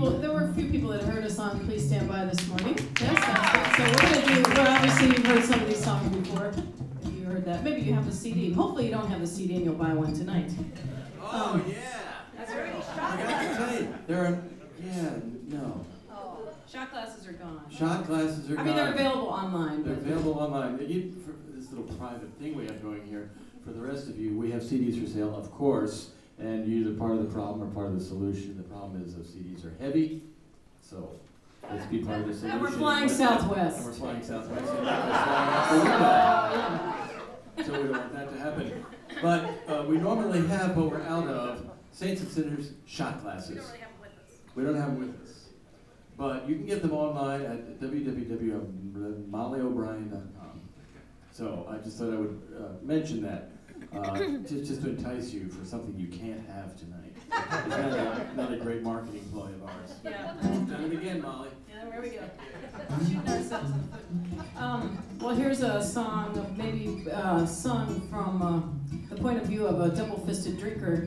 there were a few people that heard us on Please Stand By this morning. Yes, that's good. So we're going to do, well, obviously you've heard some of these songs before. If you heard that, maybe you have the CD. Hopefully you don't have the CD and you'll buy one tonight. Oh, yeah. That's right. I got to tell you, there are, no. Shot glasses are gone. Shot glasses are gone. I mean, they're available online. They're available online. For this little private thing we have going here, for the rest of you, we have CDs for sale, of course, and you're either part of the problem or part of the solution. The problem is those CDs are heavy, so let's be part of the solution. And we're flying Southwest. And we're flying Southwest. And we're flying out the window. So we don't want that to happen. But we normally have what we're out of, Saints and Sinners shot glasses. We don't have them with us. But you can get them online at www.mollyobrien.com. So I just thought I would mention that, just to entice you for something you can't have tonight. It's not a great marketing ploy of ours. Yeah. Done it again, Molly. Yeah, there we go. Shooting ourselves in the foot. Well, here's a song, maybe sung from the point of view of a double-fisted drinker.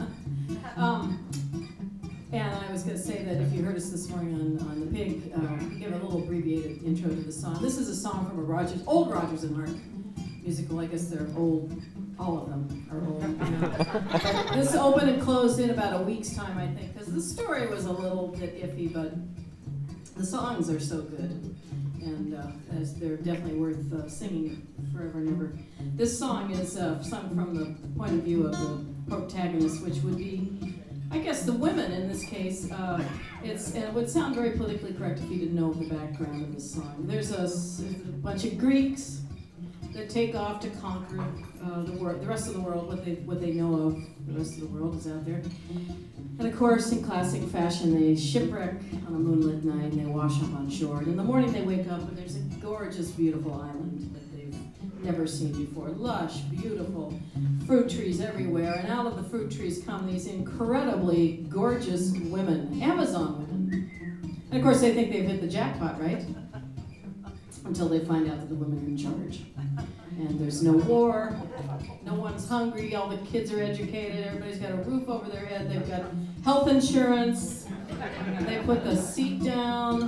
And I was going to say that if you heard us this morning on The Pig, give a little abbreviated intro to the song. This is a song from old Rodgers and Hart musical. I guess they're old. All of them are old. This opened and closed in about a week's time, I think, because the story was a little bit iffy, but the songs are so good. And as they're definitely worth singing forever and ever. This song is sung from the point of view of the protagonist, which would be, I guess, the women in this case. It would sound very politically correct if you didn't know the background of the song. There's a bunch of Greeks that take off to conquer the rest of the world, what they know of the rest of the world is out there. And of course, in classic fashion, they shipwreck on a moonlit night and they wash up on shore. And in the morning they wake up and there's a gorgeous, beautiful island that they've never seen before. Lush, beautiful fruit trees everywhere. And out of the fruit trees come these incredibly gorgeous women, Amazon women. And of course, they think they've hit the jackpot, right? Until they find out that the women are in charge. And there's no war, no one's hungry, all the kids are educated, everybody's got a roof over their head, they've got health insurance, they put the seat down,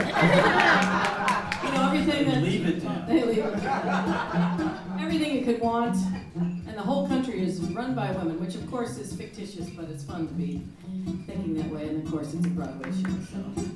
everything that... Leave it down. They leave it down. Everything you could want, and the whole country is run by women, which of course is fictitious, but it's fun to be thinking that way, and of course it's a Broadway show, so...